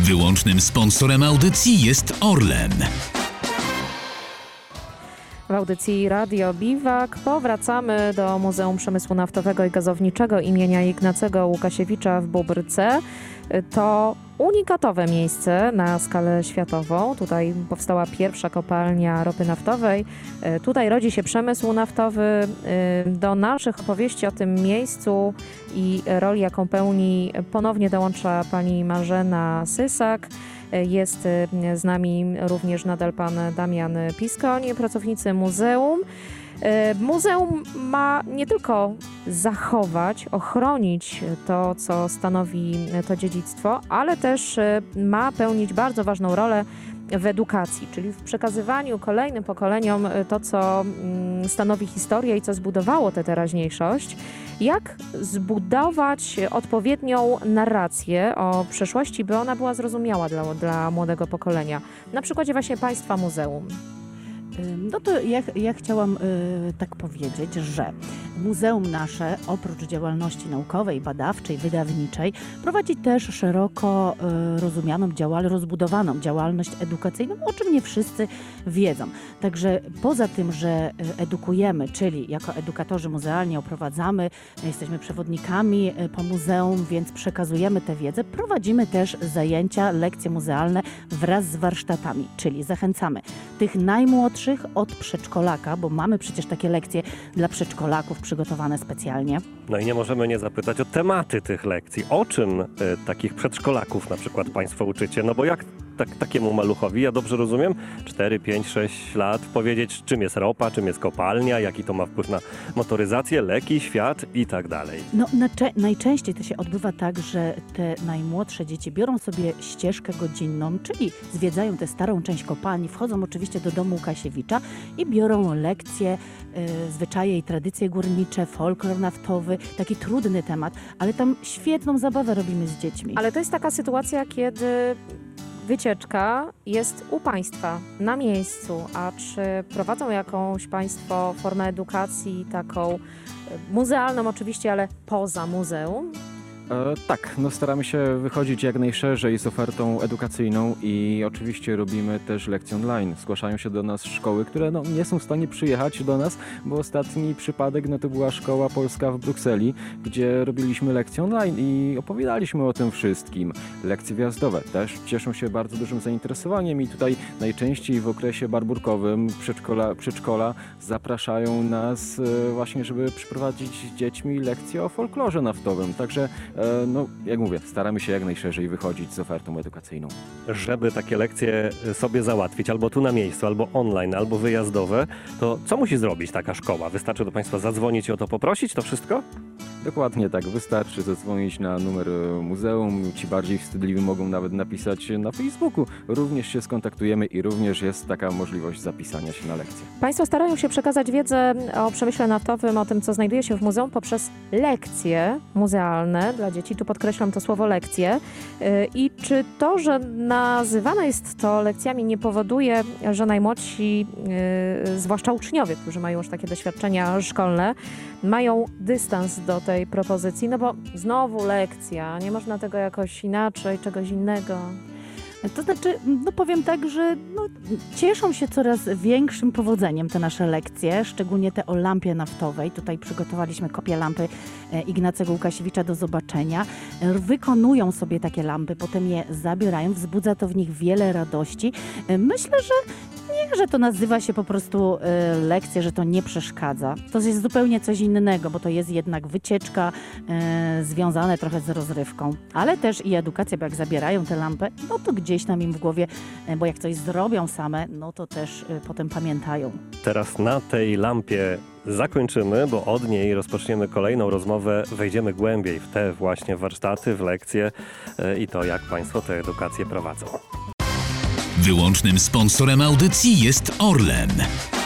Wyłącznym sponsorem audycji jest Orlen. W audycji Radio Biwak powracamy do Muzeum Przemysłu Naftowego i Gazowniczego imienia Ignacego Łukasiewicza w Bóbrce. To unikatowe miejsce na skalę światową. Tutaj powstała pierwsza kopalnia ropy naftowej. Tutaj rodzi się przemysł naftowy. Do naszych opowieści o tym miejscu i roli, jaką pełni, ponownie dołącza pani Marzena Sysak. Jest z nami również nadal pan Damian Piskoń, pracownicy muzeum. Muzeum ma nie tylko zachować, ochronić to, co stanowi to dziedzictwo, ale też ma pełnić bardzo ważną rolę w edukacji, czyli w przekazywaniu kolejnym pokoleniom to, co stanowi historię i co zbudowało tę teraźniejszość. Jak zbudować odpowiednią narrację o przeszłości, by ona była zrozumiała dla młodego pokolenia? Na przykładzie właśnie państwa muzeum. No to ja chciałam tak powiedzieć, że muzeum nasze oprócz działalności naukowej, badawczej, wydawniczej prowadzi też szeroko rozumianą, rozbudowaną działalność edukacyjną, o czym nie wszyscy wiedzą. Także poza tym, że edukujemy, czyli jako edukatorzy muzealni oprowadzamy, jesteśmy przewodnikami po muzeum, więc przekazujemy tę wiedzę, prowadzimy też zajęcia, lekcje muzealne wraz z warsztatami, czyli zachęcamy tych najmłodszych od przedszkolaka, bo mamy przecież takie lekcje dla przedszkolaków przygotowane specjalnie. No i nie możemy nie zapytać o tematy tych lekcji. O czym takich przedszkolaków na przykład państwo uczycie? No bo jak takiemu maluchowi, ja dobrze rozumiem, 4, 5, 6 lat powiedzieć, czym jest ropa, czym jest kopalnia, jaki to ma wpływ na motoryzację, leki, świat i tak dalej. No najczęściej to się odbywa tak, że te najmłodsze dzieci biorą sobie ścieżkę godzinną, czyli zwiedzają tę starą część kopalni, wchodzą oczywiście do domu Łukasiewicza i biorą lekcje, zwyczaje i tradycje górnicze, folklor naftowy, taki trudny temat, ale tam świetną zabawę robimy z dziećmi. Ale to jest taka sytuacja, kiedy wycieczka jest u państwa, na miejscu. A czy prowadzą jakąś państwo formę edukacji taką muzealną oczywiście, ale poza muzeum? Tak, no staramy się wychodzić jak najszerzej z ofertą edukacyjną i oczywiście robimy też lekcje online. Zgłaszają się do nas szkoły, które nie są w stanie przyjechać do nas, bo ostatni przypadek to była szkoła polska w Brukseli, gdzie robiliśmy lekcje online i opowiadaliśmy o tym wszystkim. Lekcje wjazdowe też cieszą się bardzo dużym zainteresowaniem i tutaj najczęściej w okresie barburkowym przedszkola zapraszają nas właśnie, żeby przeprowadzić z dziećmi lekcje o folklorze naftowym. Także jak mówię, staramy się jak najszerzej wychodzić z ofertą edukacyjną. Żeby takie lekcje sobie załatwić, albo tu na miejscu, albo online, albo wyjazdowe, to co musi zrobić taka szkoła? Wystarczy do państwa zadzwonić i o to poprosić? To wszystko? Dokładnie tak, wystarczy zadzwonić na numer muzeum, ci bardziej wstydliwi mogą nawet napisać na Facebooku. Również się skontaktujemy i również jest taka możliwość zapisania się na lekcję. Państwo starają się przekazać wiedzę o przemyśle naftowym, o tym, co znajduje się w muzeum poprzez lekcje muzealne dla dzieci. Tu podkreślam to słowo lekcje. I czy to, że nazywane jest to lekcjami, nie powoduje, że najmłodsi, zwłaszcza uczniowie, którzy mają już takie doświadczenia szkolne, mają dystans do tej propozycji? No bo znowu lekcja, nie można tego jakoś inaczej, czegoś innego. To znaczy, powiem tak, że cieszą się coraz większym powodzeniem te nasze lekcje, szczególnie te o lampie naftowej. Tutaj przygotowaliśmy kopię lampy Ignacego Łukasiewicza do zobaczenia. Wykonują sobie takie lampy, potem je zabierają, wzbudza to w nich wiele radości. Myślę, że to nazywa się po prostu lekcje, że to nie przeszkadza. To jest zupełnie coś innego, bo to jest jednak wycieczka związane trochę z rozrywką, ale też i edukacja, bo jak zabierają tę lampę, to gdzieś tam im w głowie, bo jak coś zrobią same, to też potem pamiętają. Teraz na tej lampie zakończymy, bo od niej rozpoczniemy kolejną rozmowę, wejdziemy głębiej w te właśnie warsztaty, w lekcje i to, jak państwo tę edukację prowadzą. Wyłącznym sponsorem audycji jest Orlen.